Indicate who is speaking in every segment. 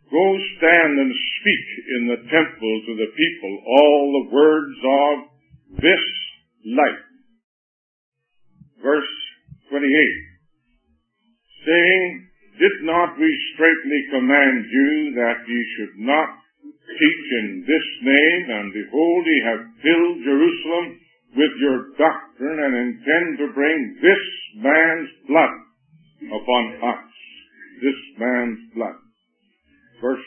Speaker 1: Go stand and speak in the temple to the people all the words of this life. Verse 28, saying, Did not we straitly command you that ye should not teach in this name? And behold, ye have filled Jerusalem with your doctrine, and intend to bring this man's blood upon us. This man's blood. Verse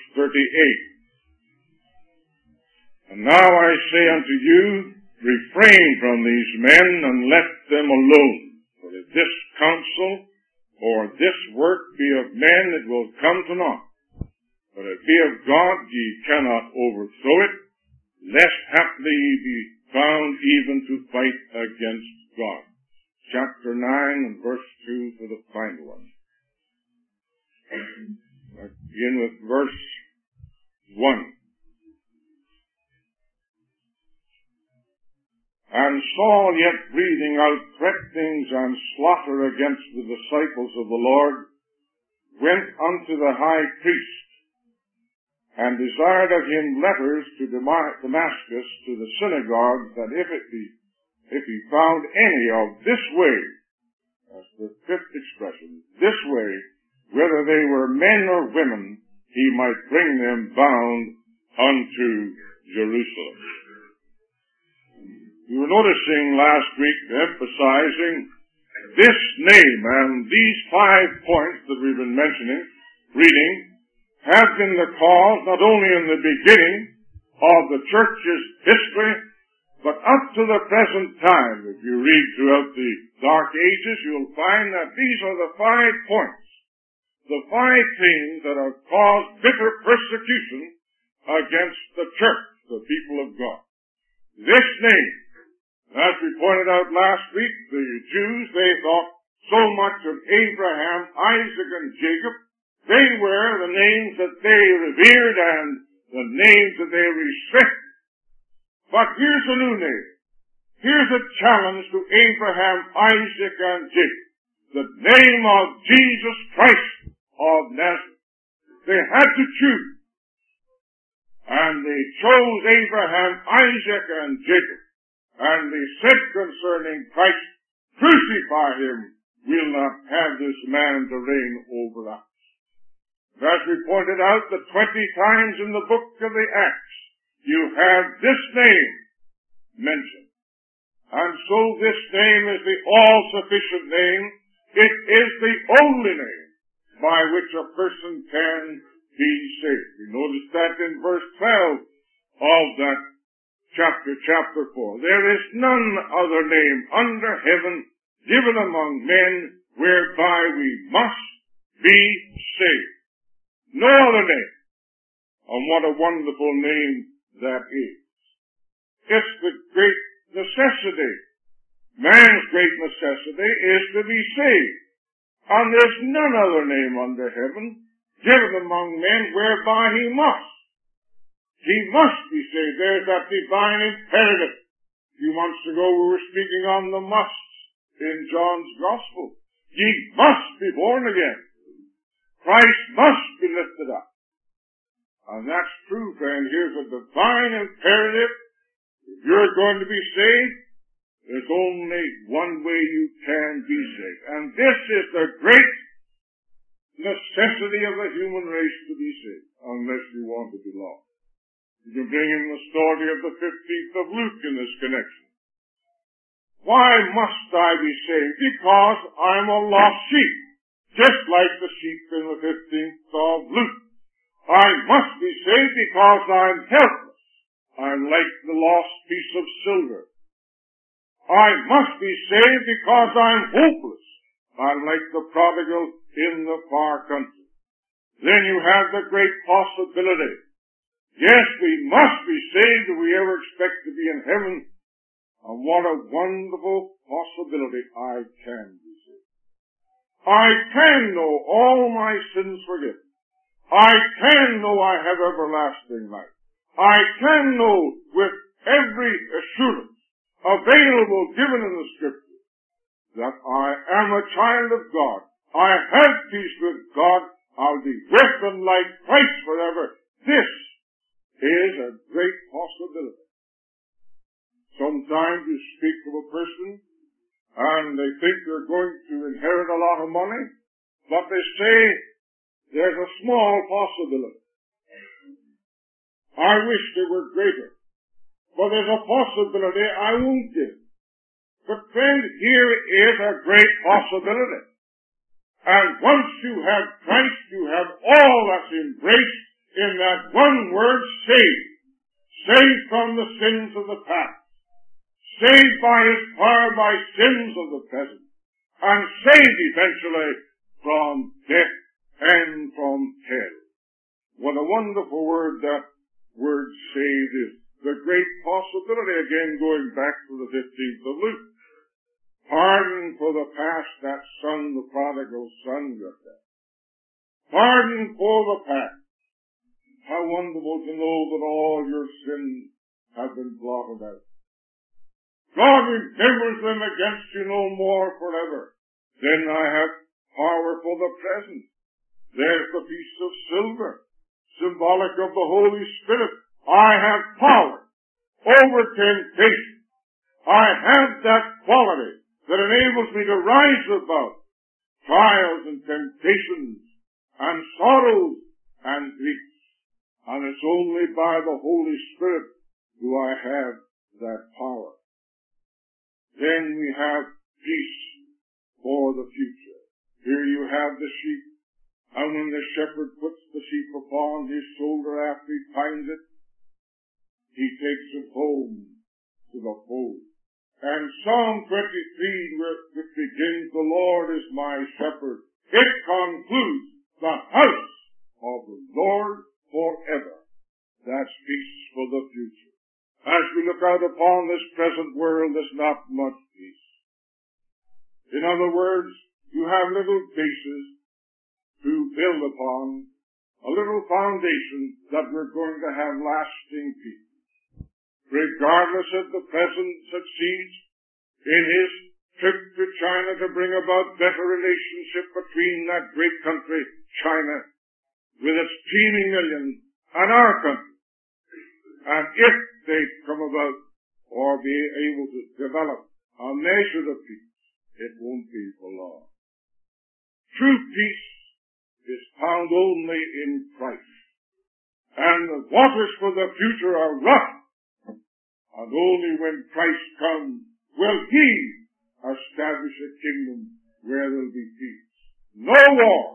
Speaker 1: 38. And now I say unto you, refrain from these men, and let them alone. For if this counsel or this work be of men, it will come to naught. But if it be of God, ye cannot overthrow it, lest haply ye be found even to fight against God. Chapter 9 and verse 2 for the final one. I begin with verse 1. And Saul, yet breathing out threatenings and slaughter against the disciples of the Lord, went unto the high priest, and desired of him letters to Damascus to the synagogues, that if he found any of this way, that's the fifth expression, this way, whether they were men or women, he might bring them bound unto Jerusalem. We were noticing last week, emphasizing this name, and these 5 points that we've been reading, have been the cause, not only in the beginning of the church's history, but up to the present time. If you read throughout the Dark Ages, you'll find that these are the 5 points, the 5 things that have caused bitter persecution against the church, the people of God. This name, as we pointed out last week, the Jews, they thought so much of Abraham, Isaac, and Jacob. They were the names that they revered and the names that they respected. But here's a new name. Here's a challenge to Abraham, Isaac, and Jacob. The name of Jesus Christ of Nazareth. They had to choose. And they chose Abraham, Isaac, and Jacob. And they said concerning Christ, crucify him. We'll not have this man to reign over us. As we pointed out, the 20 times in the book of the Acts, you have this name mentioned. And so this name is the all-sufficient name. It is the only name by which a person can be saved. We notice that in verse 12 of that chapter 4. There is none other name under heaven given among men whereby we must be saved. No other name. And what a wonderful name that is. It's the great necessity. Man's great necessity is to be saved. And there's none other name under heaven given among men whereby he must. He must be saved. There's that divine imperative. A few months ago we were speaking on the musts in John's Gospel. Ye must be born again. Christ must be lifted up. And that's true, friend. Here's a divine imperative. If you're going to be saved, there's only one way you can be saved. And this is the great necessity of the human race to be saved, unless you want to be lost. You can bring in the story of the 15th of Luke in this connection. Why must I be saved? Because I'm a lost sheep. Just like the sheep in the 15th of Luke. I must be saved because I'm helpless. I'm like the lost piece of silver. I must be saved because I'm hopeless. I'm like the prodigal in the far country. Then you have the great possibility. Yes, we must be saved if we ever expect to be in heaven. And what a wonderful possibility. I can be saved. I can know all my sins forgiven. I can know I have everlasting life. I can know with every assurance available, given in the Scripture, that I am a child of God. I have peace with God. I'll be with and like Christ forever. This is a great possibility. Sometimes you speak to a person and they think they're going to inherit a lot of money, but they say there's a small possibility. I wish they were greater, but there's a possibility I won't give. But friend, here is a great possibility. And once you have Christ, you have all that's embraced in that one word, saved. Saved from the sins of the past. Saved by His power by sins of the present. And saved eventually from death and from hell. What a wonderful word that word saved is. The great possibility, again going back to the 15th of Luke. Pardon for the past, that son, the prodigal son, got that. Pardon for the past. How wonderful to know that all your sins have been blotted out. God remembers them against you no more forever. Then I have power for the present. There's the piece of silver, symbolic of the Holy Spirit. I have power over temptation. I have that quality that enables me to rise above trials and temptations and sorrows and griefs. And it's only by the Holy Spirit do I have that power. Then we have peace for the future. Here you have the sheep, and when the shepherd puts the sheep upon his shoulder after he finds it, he takes it home to the fold. And Psalm 23, which begins, the Lord is my shepherd, it concludes, the house of the Lord forever. That's peace for the future. As we look out upon this present world, there's not much peace. In other words, you have little bases to build upon, a little foundation that we're going to have lasting peace. Regardless if the President succeeds in his trip to China to bring about better relationship between that great country, China, with its teeming millions, and our country. And if they come about or be able to develop a measure of peace, it won't be for long. True peace is found only in Christ. And the waters for the future are rough. And only when Christ comes will He establish a kingdom where there will be peace. No war,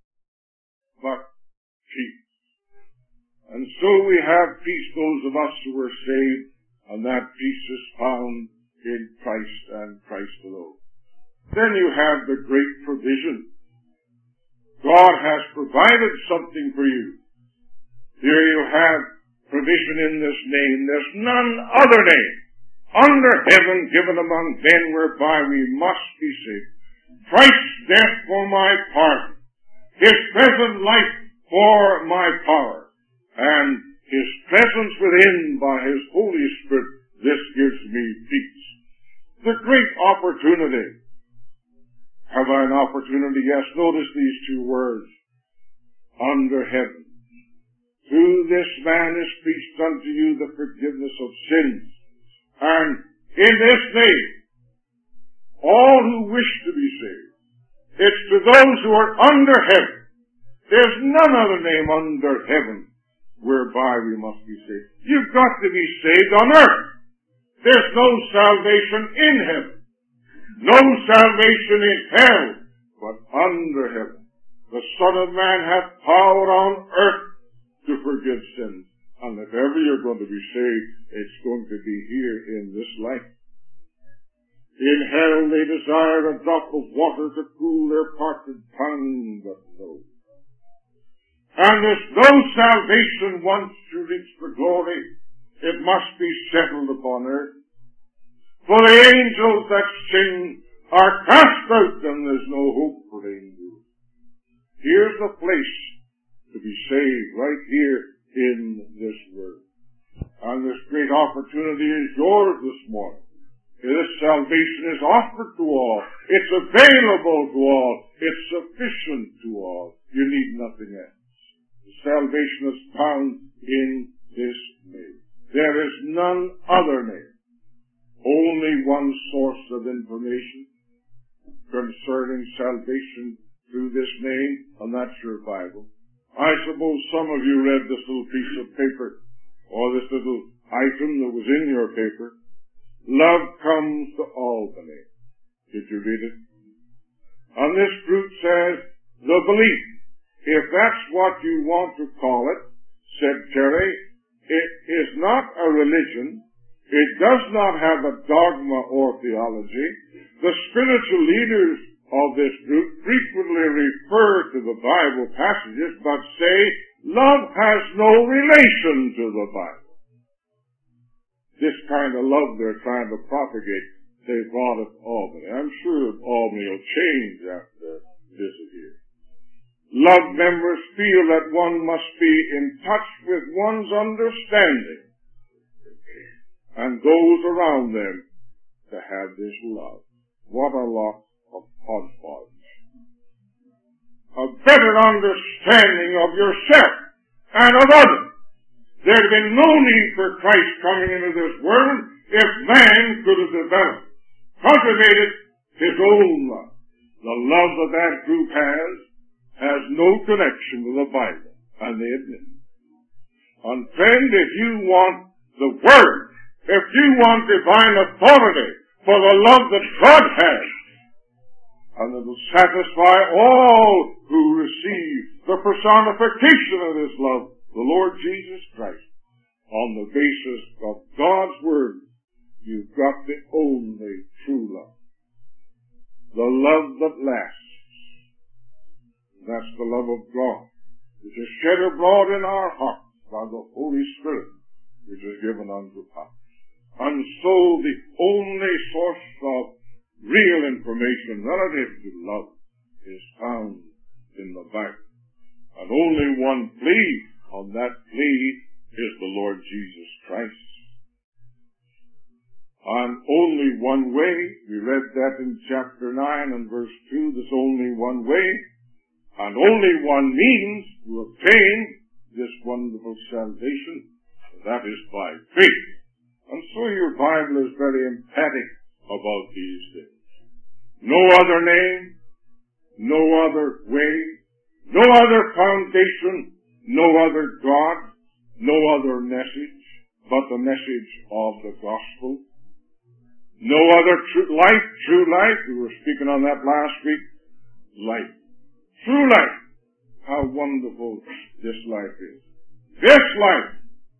Speaker 1: but peace. And so we have peace, those of us who are saved, and that peace is found in Christ and Christ alone. Then you have the great provision. God has provided something for you. Here you have provision in this name. There's none other name under heaven given among men whereby we must be saved. Christ's death for my pardon, His present life for my power, and His presence within by His Holy Spirit, this gives me peace. The great opportunity. Have I an opportunity? Yes, notice these two words. Under heaven. Through this man is preached unto you the forgiveness of sins. And in this name, all who wish to be saved, it's to those who are under heaven. There's none other name under heaven whereby we must be saved. You've got to be saved on earth. There's no salvation in heaven. No salvation in hell, but under heaven. The Son of Man hath power on earth to forgive sins. And if ever you're going to be saved, it's going to be here in this life. In hell they desire a drop of water to cool their parted tongue, but no. And there's no salvation once you reach the glory. It must be settled upon earth. For the angels that sin are cast out, and there's no hope for angels. Here's the place to be saved, right here in this word. And this great opportunity is yours this morning. This salvation is offered to all. It's available to all. It's sufficient to all. You need nothing else. The salvation is found in this name. There is none other name. Only one source of information concerning salvation through this name, and that's your Bible. I suppose some of you read this little piece of paper, or this little item that was in your paper. Love comes to Albany. Did you read it? And this group says, the belief. If that's what you want to call it, said Terry, it is not a religion. It does not have a dogma or theology. The spiritual leaders of this group frequently refer to the Bible passages, but say love has no relation to the Bible. This kind of love they're trying to propagate, they brought at Albany. I'm sure that Albany will change after this here. Love members feel that one must be in touch with one's understanding and those around them to have this love. What a lot of hodgepodge. A better understanding of yourself and of others. There'd have been no need for Christ coming into this world if man could have developed, cultivated his own love. The love that group has no connection with the Bible, and they admit it. And friend, if you want the Word, if you want divine authority for the love that God has, and it will satisfy all who receive the personification of this love, the Lord Jesus Christ, on the basis of God's Word, you've got the only true love. The love that lasts. That's the love of God, which is shed abroad in our hearts by the Holy Spirit, which is given unto us. And so the only source of real information relative to love is found in the Bible. And only one plea on that plea is the Lord Jesus Christ. And only one way, we read that in chapter 9 and verse 2, there's only one way, and only one means to obtain this wonderful salvation, and that is by faith. And so your Bible is very emphatic about these things. No other name, no other way, no other foundation, no other God, no other message, but the message of the gospel. No other true life. We were speaking on that last week. Life. True life. How wonderful this life is. This life.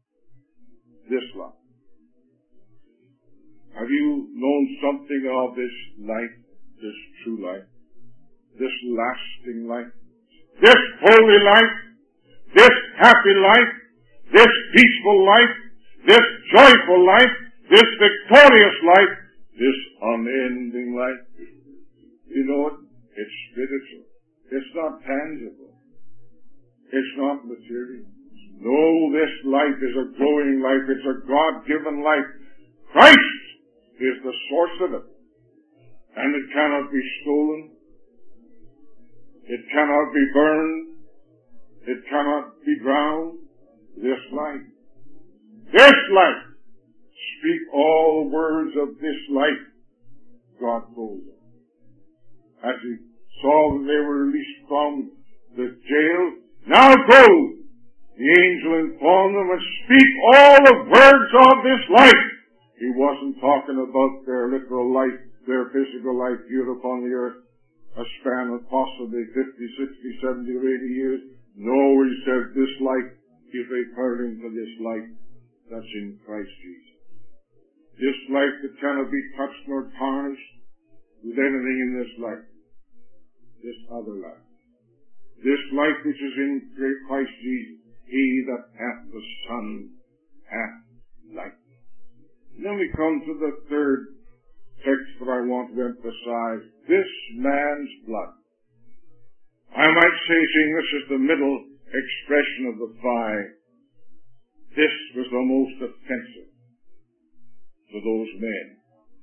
Speaker 1: Have you known something of this life, this true life, this lasting life, this holy life, this happy life, this peaceful life, this joyful life, this victorious life, this unending life? You know it? It's spiritual. It's not tangible. It's not material. No, this life is a growing life. It's a God-given life. Christ is the source of it. And it cannot be stolen. It cannot be burned. It cannot be drowned. This life. This life. Speak all words of this life, God told them. As he saw that they were released from the jail, now go! The angel informed them and speak all the words of this life. He wasn't talking about their literal life, their physical life here upon the earth, a span of possibly 50, 60, 70, or 80 years. No, he said this life is referring to this life that's in Christ Jesus. This life that cannot be touched nor tarnished with anything in this life. This other life. This life which is in Christ Jesus. He that hath the Son hath life. And then we come to the third text that I want to emphasize. This man's blood. I might say, seeing this is the middle expression of the five, this was the most offensive to those men.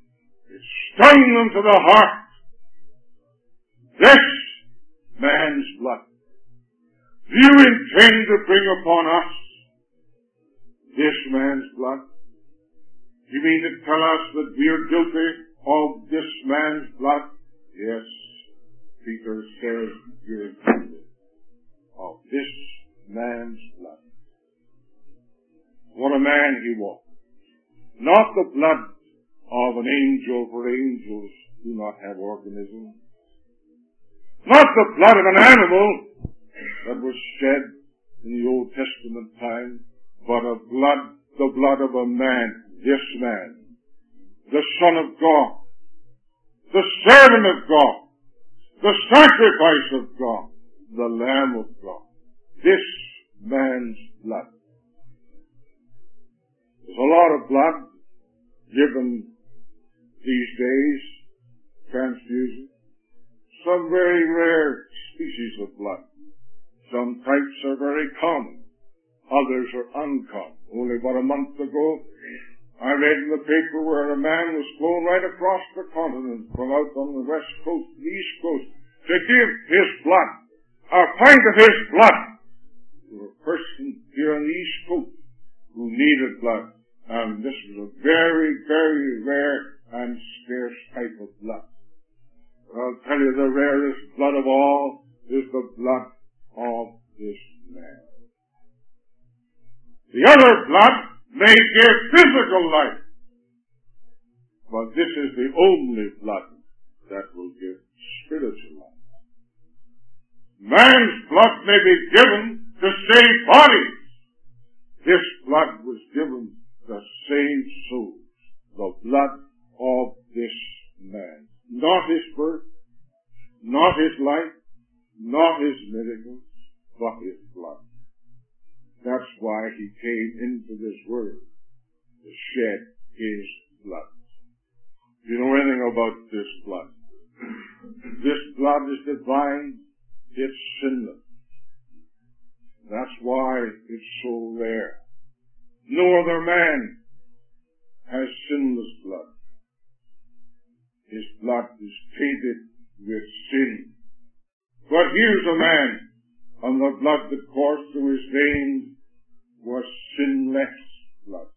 Speaker 1: It stung them to the heart. This man's blood. Do you intend to bring upon us this man's blood? You mean to tell us that we are guilty of this man's blood? Yes, Peter says you're guilty of this man's blood. What a man he was. Not the blood of an angel, for angels do not have organisms. Not the blood of an animal that was shed in the Old Testament time, but the blood of a man, this man, the Son of God, the servant of God, the sacrifice of God, the Lamb of God. This man's blood. There's a lot of blood given these days, transfusion. Some very rare species of blood. Some types are very common. Others are uncommon. Only about a month ago, I read in the paper where a man was flown right across the continent from out on the west coast, the east coast, to give his blood, a pint of his blood, to a person here on the east coast who needed blood. And this was a very, very rare and scarce type of blood. But I'll tell you, the rarest blood of all is the blood of this man. The other blood may give physical life, but this is the only blood that will give spiritual life. Man's blood may be given to save bodies. This blood was given to save souls. The blood of this man. Not his birth, not his life, not his miracles, but his blood. That's why he came into this world, to shed his blood. Do you know anything about this blood? This blood is divine, it's sinless. That's why it's so rare. No other man has sinless blood. His blood is tainted with sin. But here's a man, and the blood that coursed through his veins was sinless blood.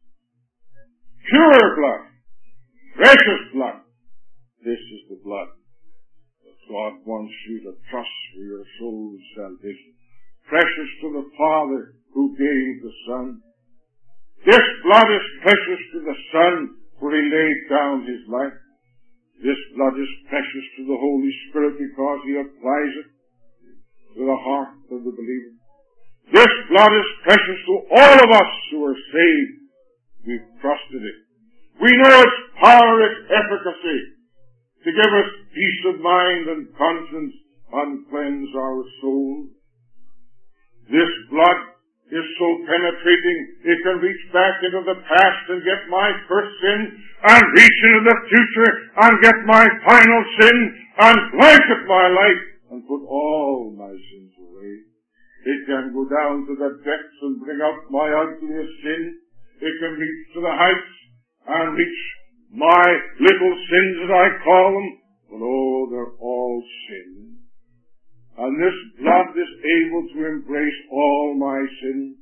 Speaker 1: Pure blood. Precious blood. This is the blood that God wants you to trust for your soul's salvation. Precious to the Father who gave the Son. This blood is precious to the Son, for he laid down his life. This blood is precious to the Holy Spirit because he applies it to the heart of the believer. This blood is precious to all of us who are saved. We've trusted it. We know its power, its efficacy to give us peace of mind and conscience and cleanse our souls. This blood is so penetrating, it can reach back into the past and get my first sin, and reach into the future and get my final sin, and blanket my life and put all my sins away. It can go down to the depths and bring out my ugliest sin. It can reach to the heights and reach my little sins, as I call them. But oh, they're all sins. And this blood is able to embrace all my sins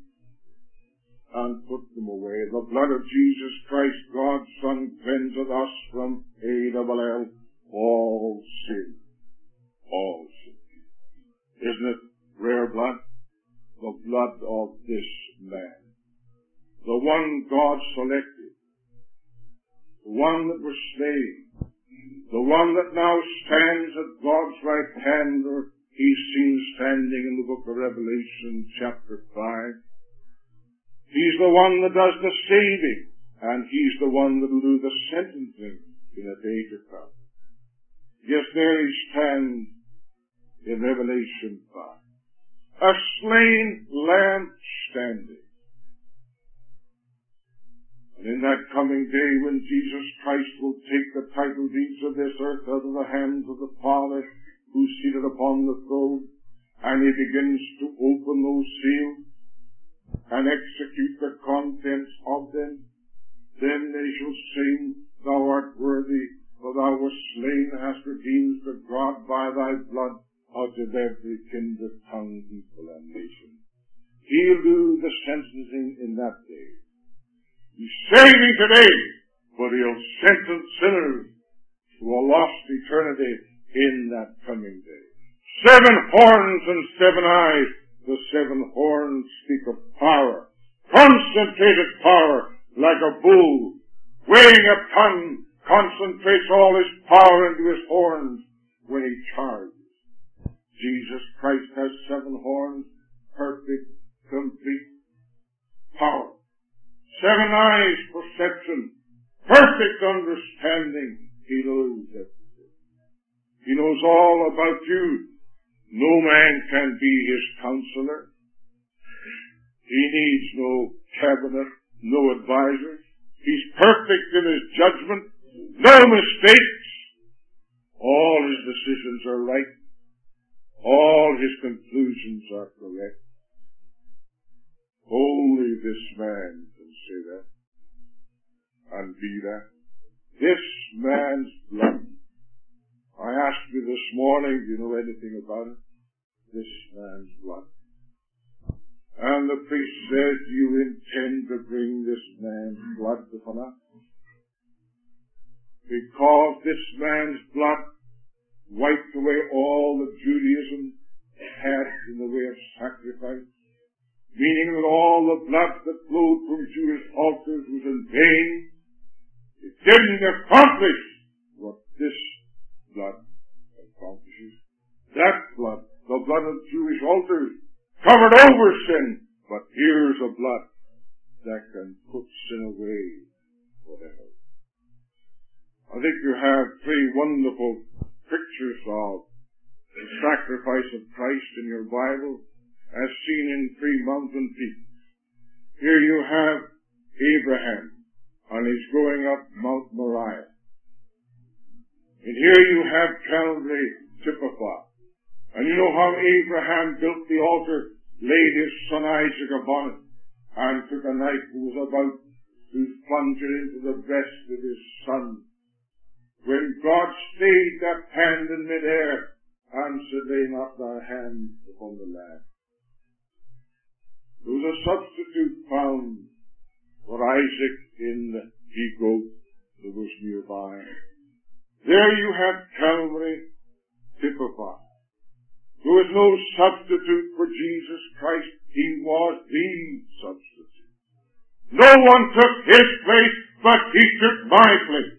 Speaker 1: and put them away. The blood of Jesus Christ, God's Son, cleanseth us from A-double-L, all sin. All sin. Isn't it rare blood? The blood of this man. The one God selected. The one that was slain. The one that now stands at God's right hand, or he's seen standing in the book of Revelation, chapter 5. He's the one that does the saving, and he's the one that will do the sentencing in a day to come. Yes, there he stands in Revelation 5. A slain lamb standing. And in that coming day when Jesus Christ will take the title deeds of this earth out of the hands of the Father who's seated upon the throne, and he begins to open those seals and execute the contents of them, then they shall sing, Thou art worthy, For thou wast slain and hast redeemed for God by thy blood out of every kindred, tongue, people, and nation. He'll do the sentencing in that day. He's saving today, but he'll sentence sinners to a lost eternity in that coming day. 7 horns and 7 eyes. The 7 horns speak of power, concentrated power, like a bull weighing a ton, concentrates all his power into his horns when he charges. Jesus Christ has 7 horns, perfect, complete power. 7 eyes, perception, perfect understanding. He knows everything. He knows all about you. No man can be his counselor. He needs no cabinet, no advisors. He's perfect in his judgment. No mistakes. All his decisions are right. All his conclusions are correct. Only this man can say that and be that. This man's blood. I asked you this morning, do you know anything about it? This man's blood. And the priest said, do you intend to bring this man's blood upon us? Because this man's blood wiped away all that Judaism had in the way of sacrifice, meaning that all the blood that flowed from Jewish altars was in vain. It didn't accomplish what this blood accomplishes. That blood, the blood of Jewish altars, covered over sin, but here's a blood that can put sin away forever. I think you have 3 wonderful pictures of the sacrifice of Christ in your Bible, as seen in 3 mountain peaks. Here you have Abraham, and he's going up Mount Moriah. And here you have Calvary, Tiphah. And you know how Abraham built the altar, laid his son Isaac upon it, and took a knife and was about to plunge it into the breast of his son. When God stayed that hand in midair and said, lay not thy hand upon the lad. There was a substitute found for Isaac in the he-goat that was nearby. There you have Calvary, Tiphah. There was no substitute for Jesus Christ. He was the substitute. No one took his place, but he took my place.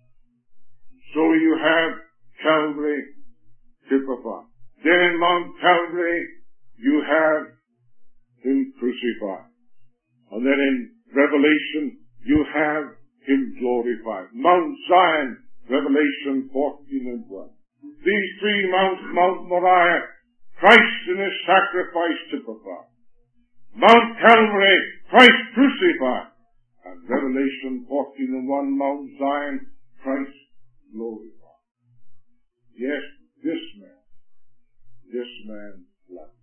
Speaker 1: So you have Calvary, Tiphah. Then in Mount Calvary, you have him crucified. And then in Revelation, you have him glorified. Mount Zion, Revelation 14 and 1. These 3 mounts, Mount Moriah, Christ in his sacrifice, Tiphah. Mount Calvary, Christ crucified. And Revelation 14 and 1, Mount Zion, Christ glorified. Yes, this man's blood.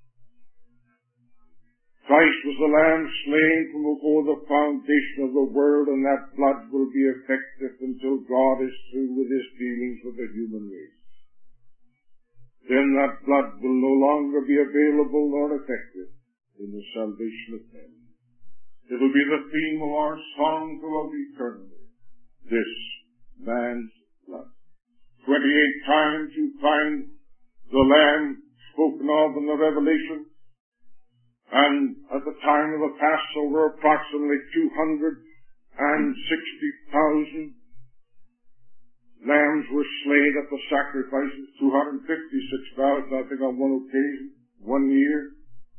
Speaker 1: Christ was the Lamb slain from before the foundation of the world, and that blood will be effective until God is through with his dealings with the human race. Then that blood will no longer be available nor effective in the salvation of men. It will be the theme of our song throughout eternity. This man's blood. 28 times you find the Lamb spoken of in the Revelation. And at the time of the Passover, approximately 260,000 lambs were slain at the sacrifices. 256,000, I think, on one occasion, one year.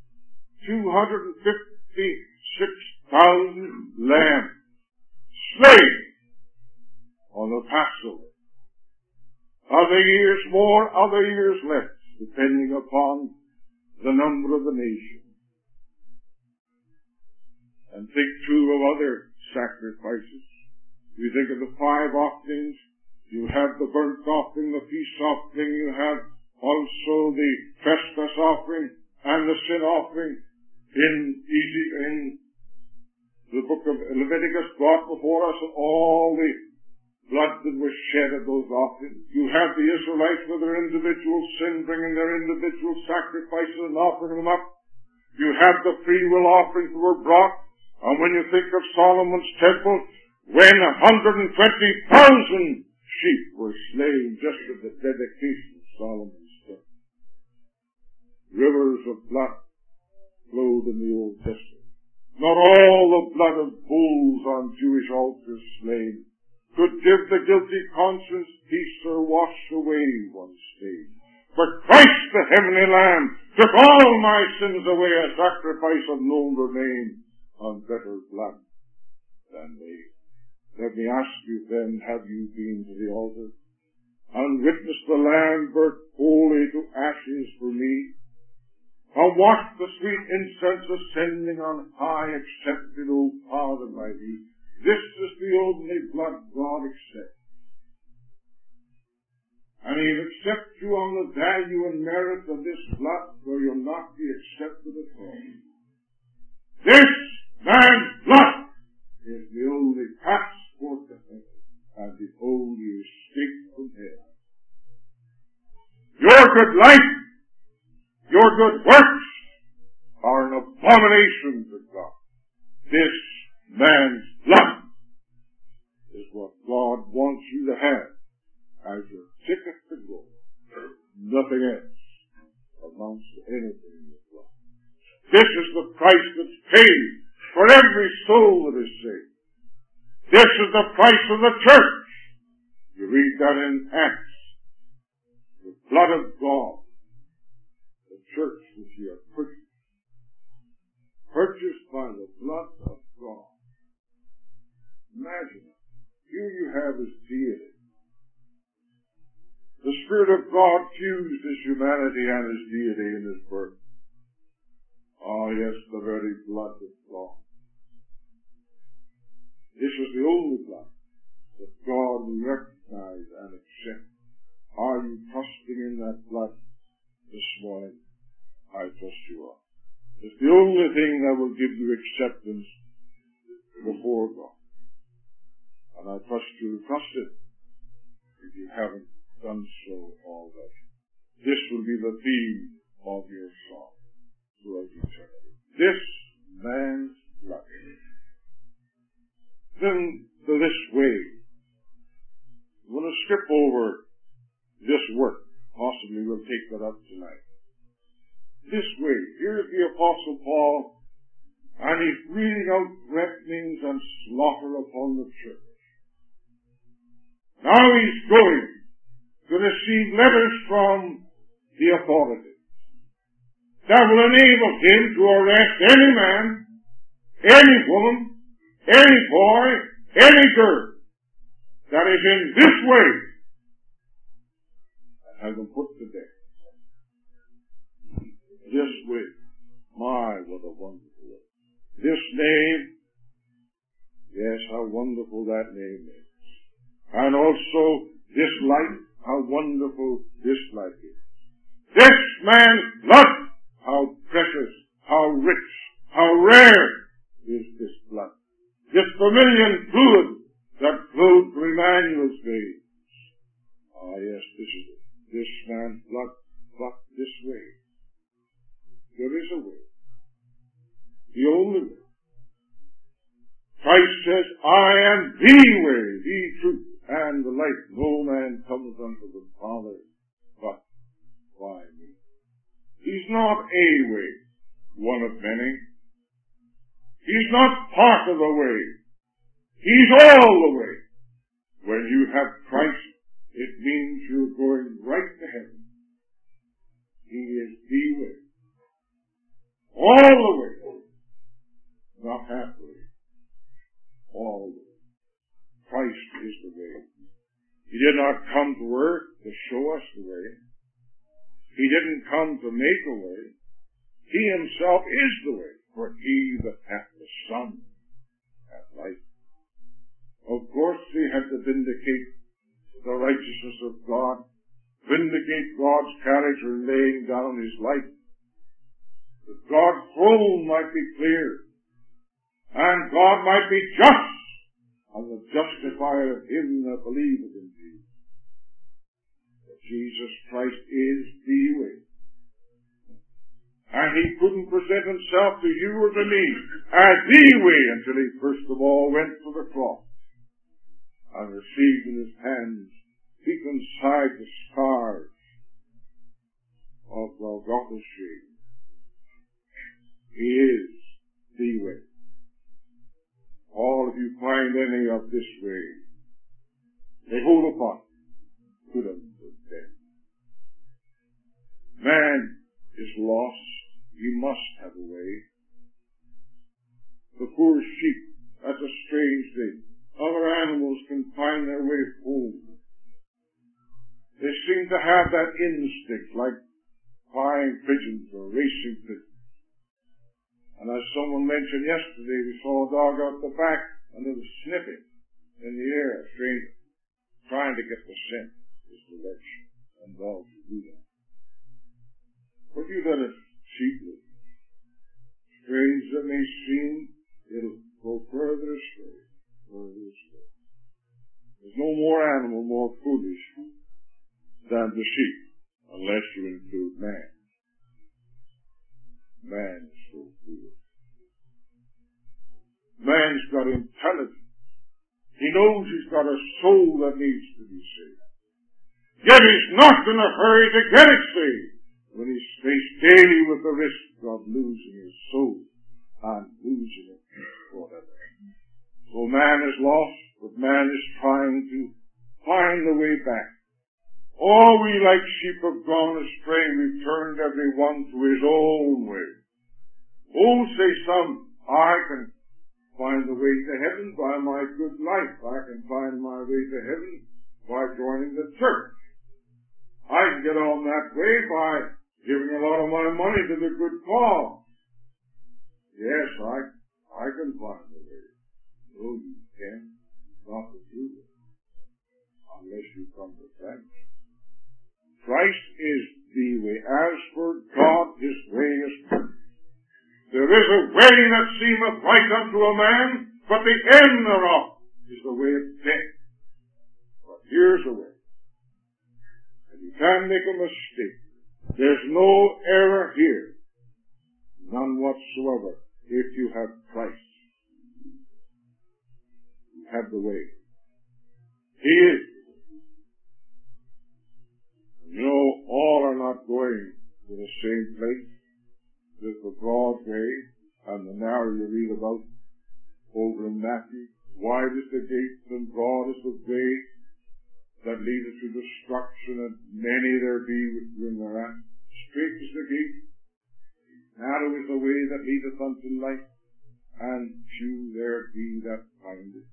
Speaker 1: 256,000 lambs slain on the Passover. Other years more, other years less, depending upon the number of the nation. And think too of other sacrifices. You think of the 5 offerings. You have the burnt offering, the peace offering. You have also the trespass offering and the sin offering. In the book of Leviticus brought before us all the blood that was shed at those offerings. You have the Israelites with their individual sin, bringing their individual sacrifices and offering them up. You have the free will offerings that were brought. And when you think of Solomon's temple, when 120,000 sheep were slain just at the dedication of Solomon's temple. Rivers of blood flowed in the Old Testament. Not all the blood of bulls on Jewish altars slain could give the guilty conscience peace or wash away one stain. For Christ the heavenly Lamb took all my sins away, a sacrifice of known remain on better blood than they. Let me ask you then, have you been to the altar and witnessed the Lamb burnt wholly to ashes for me? And watched the sweet incense ascending on high, accepted, O Father, by thee. This is the only blood God accepts. And He'll accept you on the value and merit of this blood, or you'll not be accepted at all. This man's blood is the only passport to heaven and the only escape from hell. Your good life, your good works are an abomination to God. This man's blood is what God wants you to have as your ticket to glory. Nothing else amounts to anything in this life. This is the price that's paid for every soul that is saved. This is the price of the church. You read that in Acts. The blood of God. The church which you have purchased. Purchased by the blood of God. Imagine it. Here you have His deity. The Spirit of God fused His humanity and His deity in His birth. Oh yes, the very blood of God. This is the only blood that God will recognize and accept. Are you trusting in that blood this morning? I trust you are. It's the only thing that will give you acceptance before God. And I trust you to trust it if you haven't done so already. This will be the theme of your song throughout eternity. This man's blood. Then this way, I'm going to skip over this work. Possibly we'll take that up tonight. This way, here's the Apostle Paul, and he's reading out threatenings and slaughter upon the church. Now he's going to receive letters from the authorities that will enable him to arrest any man, any woman, any boy, any girl that is in this way and have them put to death. This way. My, what a wonderful way. This name, yes, how wonderful that name is. And also this life, how wonderful this life is. This man's blood, how precious, how rich, how rare is this blood. This vermilion fluid that flowed through Emmanuel's veins. Ah, yes, this is it. This man's blood, but this way. There is a way. The only way. Christ says, I am the way, the truth, and the life. No man comes unto the Father but by me. He's not a way, one of many. He's not part of the way. He's all the way. When you have Christ, it means you're going right to heaven. He is the way. All the way. Not halfway. All the way. Christ is the way. He did not come to earth to show us the way. He didn't come to make a way. He himself is the way. For he that hath the Son hath life. Of course he had to vindicate the righteousness of God. Vindicate God's character in laying down his life. That God's throne might be clear. And God might be just. and the justifier of him that believeth in Jesus. That Jesus Christ is the way. And he couldn't present himself to you or to me as the way until he first of all went to the cross and received in his hands, deep inside the scars of Golgotha's shame. He is the way. All, if you find any of this way, they hold upon to them to death. Man is lost. He must have a way. The poor sheep, that's a strange thing. Other animals can find their way home. They seem to have that instinct, like flying pigeons or racing pigeons. And as someone mentioned yesterday, we saw a dog out the back and it was sniffing in the air, strange, trying to get the scent, this direction. And dogs do that. But you let a sheep live. Strange as it may seem, it'll go further astray. There's no more animal more foolish than the sheep, unless you include man. Man is so foolish. Man's got intelligence. He knows he's got a soul that needs to be saved. Yet he's not in a hurry to get it saved when he's faced daily with the risk of losing his soul and losing it forever. So man is lost, but man is trying to find the way back. All we like sheep have gone astray, we've turned every one to his own way. Oh, say some, I can find the way to heaven by my good life. I can find my way to heaven by joining the church. I can get on that way by giving a lot of my money to the good cause. Yes, I can find the way. No, you can't. Not the truth. Unless you come to Christ. Christ is the way. As for God, his way is perfect. There is a way that seemeth right unto a man, but the end thereof is the way of death. But here's a way. And you can't make a mistake. There's no error here. None whatsoever. If you have Christ. You have the way. He is. You know, all are not going to the same place. There's the broad way and the narrow you read about over in Matthew. Wide is the gate and broad is the way that leadeth to destruction, and many there be which win thereat. Straight is the gate, narrow is the way that leadeth unto life, and few there be that find it.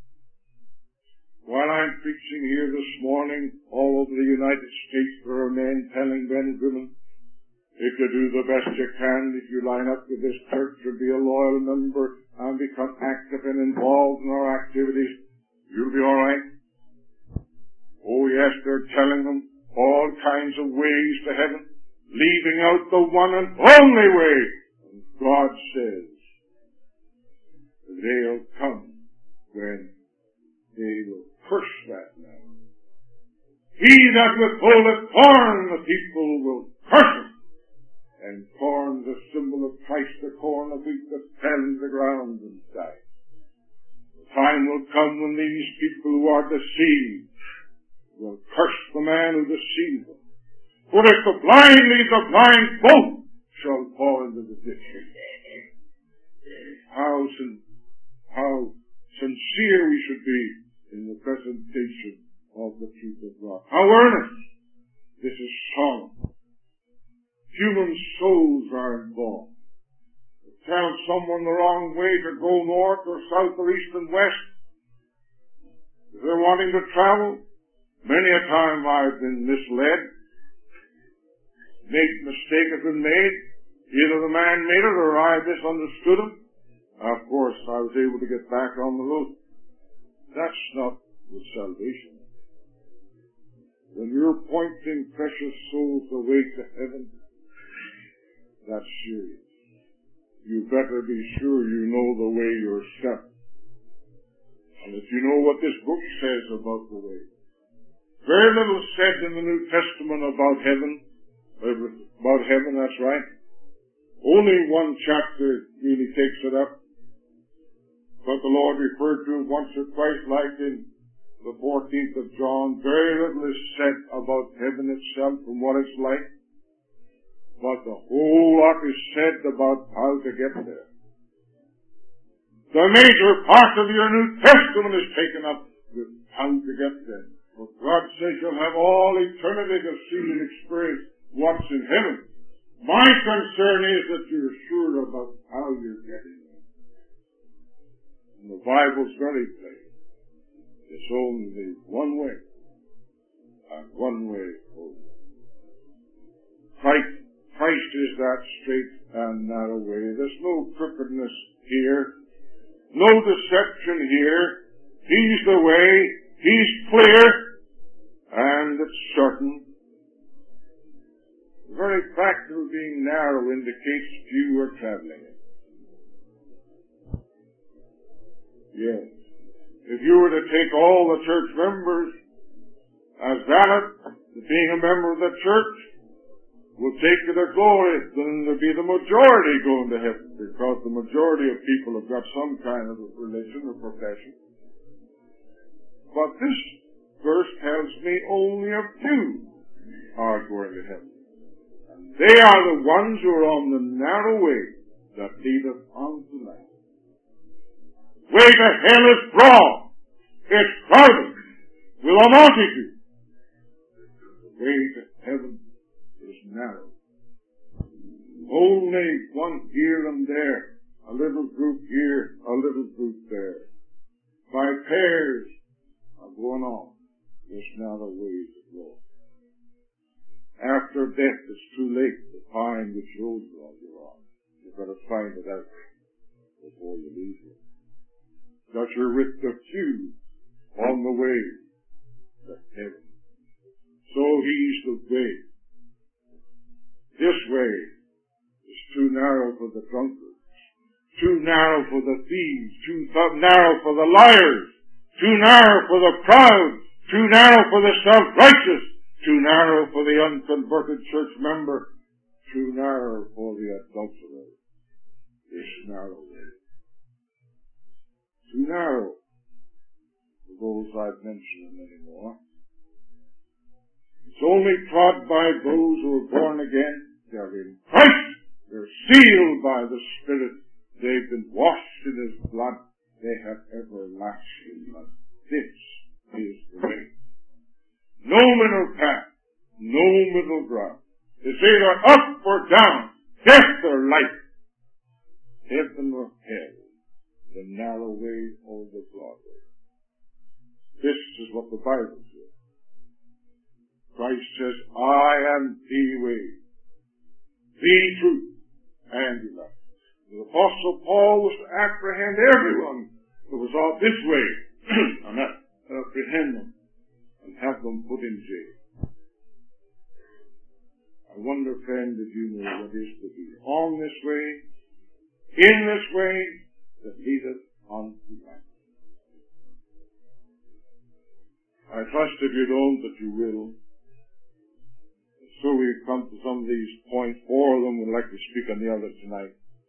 Speaker 1: While I'm preaching here this morning, all over the United States, there are men telling men and women, if you do the best you can, if you line up with this church and be a loyal member and become active and involved in our activities, you'll be all right. Oh yes, they're telling them all kinds of ways to heaven, leaving out the one and only way. And God says, they'll come when they will curse that man. He that withholdeth corn, the people will curse him. And corn is a symbol of Christ, the corn of wheat that fell into the ground and died. The time will come when these people who are deceived will curse the man who deceives them. For if the blind lead the blind, both shall fall into the ditch. How sincere we should be in the presentation of the truth of God. How earnest this is solemn. Human souls are involved. Tell someone the wrong way to go north or south or east and west. If they're wanting to travel, many a time I've been misled. Mistake has been made. Either the man made it or I misunderstood him. Of course, I was able to get back on the road. That's not the salvation. When you're pointing precious souls away to heaven, that's serious. You better be sure you know the way yourself. And if you know what this book says about the way. Very little said in the New Testament about heaven. About heaven, that's right. Only one chapter really takes it up. But the Lord referred to it once or twice, like in the 14th of John. Very little is said about heaven itself and what it's like. But the whole lot is said about how to get there. The major part of your New Testament is taken up with how to get there. For God says you'll have all eternity to see and experience what's in heaven. My concern is that you're sure about how you're getting there. And the Bible's very plain. It's only one way, and one way only. Christ is that straight and narrow way. There's no crookedness here, no deception here. He's the way, He's clear, and it's certain. The very fact of being narrow indicates few are traveling it. Yes. If you were to take all the church members as valid, being a member of the church will take you to glory, then there'll be the majority going to heaven, because the majority of people have got some kind of a religion or profession. But this verse tells me only a few are going to heaven. And they are the ones who are on the narrow way that leadeth unto life. Way to hell is broad. It's crowded with a multitude. The way to heaven is narrow. Only one here and there. A little group here, a little group there. By pairs are going on this narrow way to go. After death, it's too late to find which road you're on. You've got to find it out before you leave here. That you're with the few on the way to heaven. So He's the way. This way is too narrow for the drunkards, too narrow for the thieves, too narrow for the liars, too narrow for the proud, too narrow for the self-righteous, too narrow for the unconverted church member, too narrow for the adulterer. This narrow way. Too narrow for those I've mentioned and many more. It's only trod by those who are born again. They're in Christ. They're sealed by the Spirit. They've been washed in His blood. They have everlasting life. This is the way. No middle path. No middle ground. It's either up or down. Death or life. Heaven or hell. The narrow way or the broad way. This is what the Bible says. Christ says, I am the way, the truth, and the life. The Apostle Paul was to apprehend everyone who was off this way, and apprehend them, and have them put in jail. I wonder, friend, if you know what it is to be on this way, in this way, that leadeth unto life. I trust if you don't, that you will. So we've come to some of these points. 4 of them we'd like to speak on the other tonight.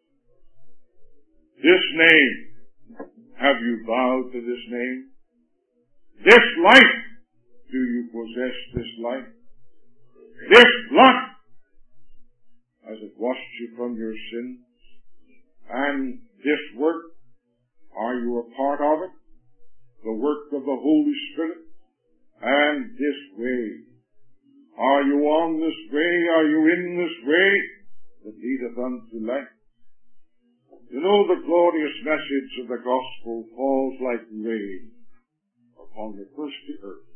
Speaker 1: This name, have you bowed to this name? This life, do you possess this life? This blood, has it washed you from your sins? And this work, are you a part of it? The work of the Holy Spirit? And this way, are you on this way? Are you in this way that leadeth unto life? You know, the glorious message of the gospel falls like rain upon the thirsty earth.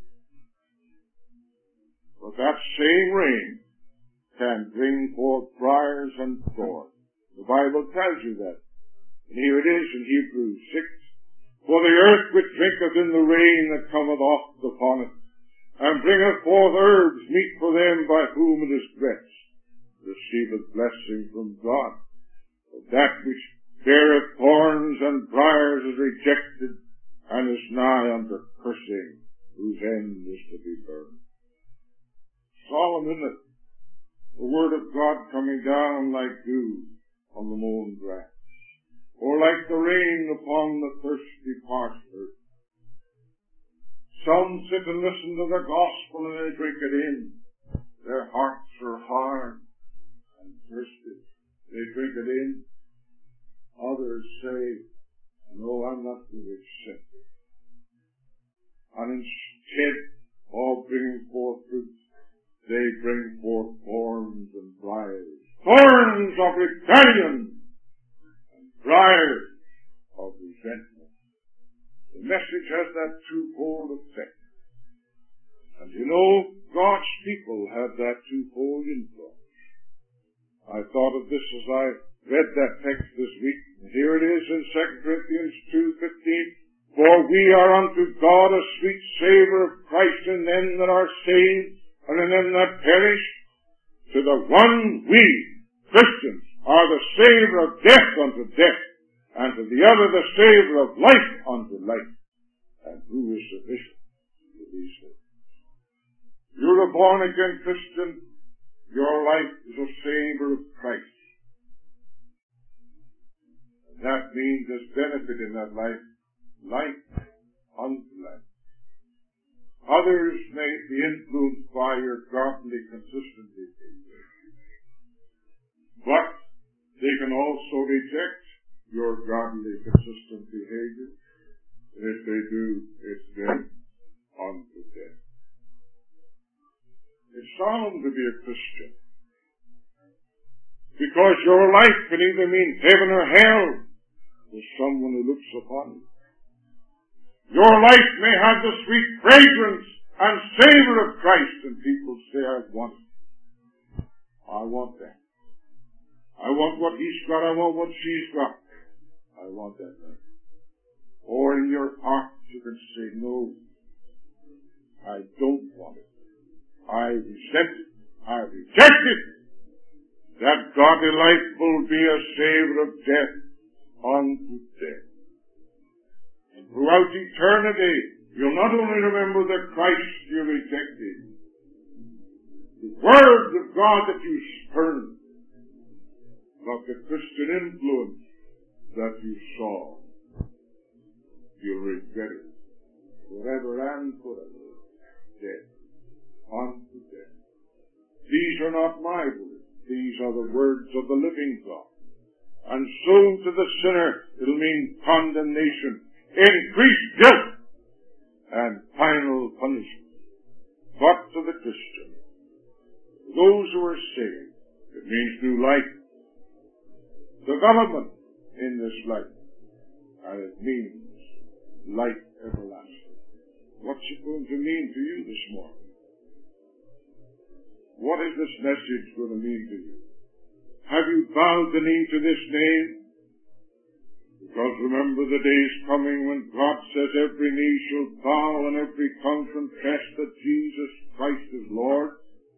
Speaker 1: But that same rain can bring forth briars and thorns. The Bible tells you that. And here it is in Hebrews 6. For the earth which drinketh in the rain that cometh oft upon it, and bringeth forth herbs meet for them by whom it is dressed, receiveth blessing from God. But that which beareth thorns and briars is rejected, and is like the rain upon the thirsty parched earth. Some sit and listen to the gospel and they drink it in. Their hearts are hard and thirsty. They drink it in. Others say, no, I'm not going to accept it. And instead of bringing forth fruit, they bring forth thorns and briars. Thorns of rebellion and briars of resentment. The message has that twofold effect. And you know, God's people have that twofold influence. I thought of this as I read that text this week. Here it is in 2 Corinthians 2:15. For we are unto God a sweet savour of Christ in them that are saved and in them that perish. To the one we, Christians, are the savour of death unto death, and to the other the savour of life unto life. And who is sufficient to these things? You're a born-again Christian. Your life is a savour of Christ. And that means there's benefit in that life. Life unto life. Others may be influenced by your godly, consistent behavior. But they can also reject your godly, consistent behavior. And if they do, it's death unto death. It's solemn to be a Christian. Because your life can either mean heaven or hell to someone who looks upon you. Your life may have the sweet fragrance and savour of Christ, and people say, I want it. I want that. I want what he's got. I want what she's got. I want that life. Or in your heart you can say, no, I don't want it. I resent it. I reject it. That godly life will be a savour of death unto death. And throughout eternity, you'll not only remember the Christ you rejected, the Word of God that you spurned, but the Christian influence that you saw. You'll regret it forever and forever. Death unto death. These are not my words. These are the words of the living God. And so to the sinner, it'll mean condemnation, increased guilt, and final punishment. But to the Christian, those who are saved, it means new life, development in this life, and it means life everlasting. What's it going to mean to you this morning? What is this message going to mean to you? Have you bowed the knee to this name? Because remember the days coming when God says every knee shall bow and every tongue confess that Jesus Christ is Lord.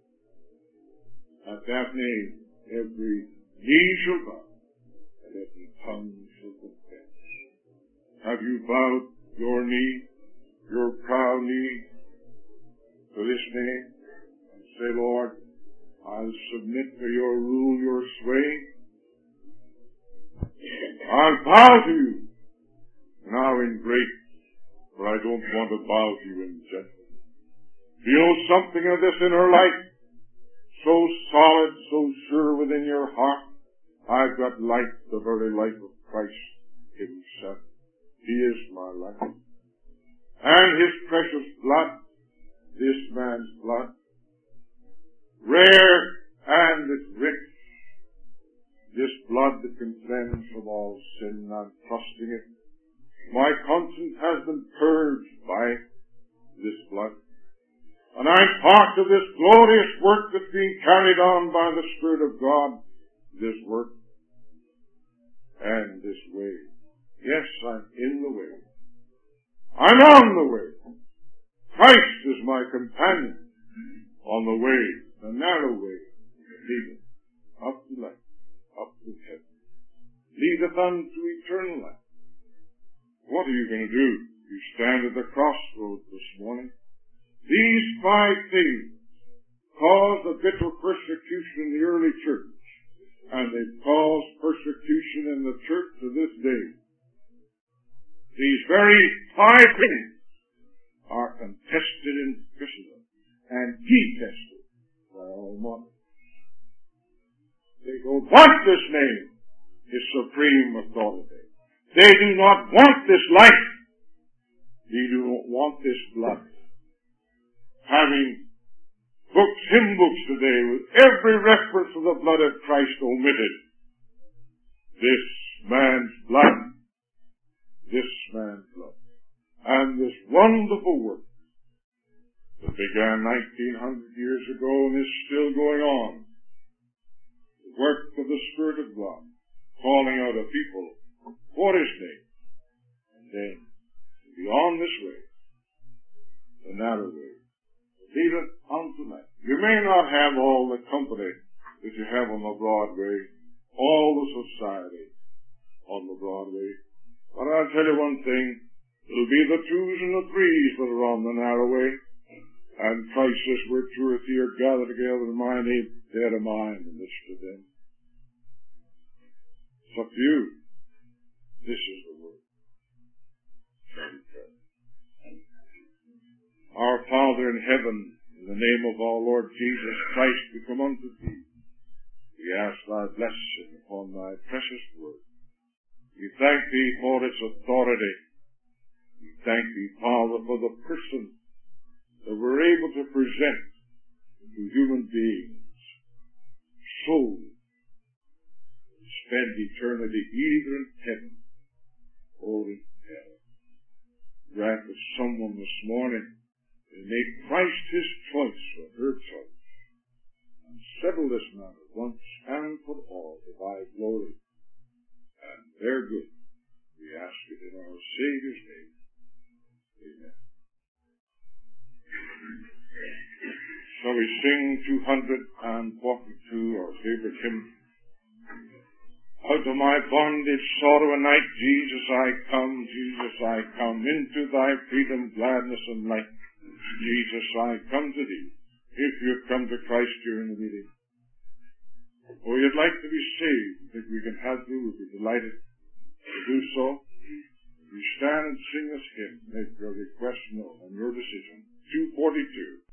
Speaker 1: At that name, every knee shall bow and every tongue shall confess. Have you bowed your knee, your proud knee, to this name? And say, Lord, I'll submit to your rule, your sway. I'll bow to you now in grace, but I don't want to bow to you in judgment. Do you know something of this in her life? So solid, so sure within your heart. I've got life, the very life of Christ himself. He is my life. And his precious blood, this man's blood, rare and it's rich. This blood that can cleanse from all sin, I'm trusting it. My conscience has been purged by this blood. And I'm part of this glorious work that's being carried on by the Spirit of God. This work and this way. Yes, I'm in the way. I'm on the way. Christ is my companion on the way, the narrow way, leading up to life. Up to heaven. Leadeth unto eternal life. What are you going to do? You stand at the crossroads this morning. These 5 things caused a bitter persecution in the early church. and they've caused persecution in the church to this day. These very 5 things are contested in Christendom and detested by Almighty. They don't want this name, His supreme authority. They do not want this life. They do not want this blood. Having books, hymn books today, with every reference to the blood of Christ omitted. This man's blood. This man's blood. And this wonderful work that began 1900 years ago and is still going on. The work of the Spirit of God, calling out a people for His name. And then, beyond this way, the narrow way, leadeth unto life. You may not have all the company that you have on the Broadway, all the society on the Broadway. But I'll tell you one thing, it'll be the 2s and the 3s that are on the narrow way. And Christ says, where 2 or 3 are gathered together in my name, there am I in the midst of them. It's up to you. This is the word. Our Father in heaven, in the name of our Lord Jesus Christ, we come unto Thee. We ask Thy blessing upon Thy precious word. We thank Thee for its authority. We thank Thee, Father, for the person that we're able to present to human beings, souls, spend eternity either in heaven or in hell. Grant that someone this morning will make Christ his choice or her choice, and settle this matter once and for all to Thy glory and their good. We ask it in our Savior's name. Amen. Shall we sing 242, our favorite hymn? Out of my bondage, sorrow, and night, Jesus, I come, Jesus, I come, into Thy freedom, gladness, and light. Jesus, I come to Thee, if you've come to Christ during the meeting. Or you'd like to be saved, if we can help you, we'd be delighted to do so. You stand and sing this hymn, make your request known and your decision. 242.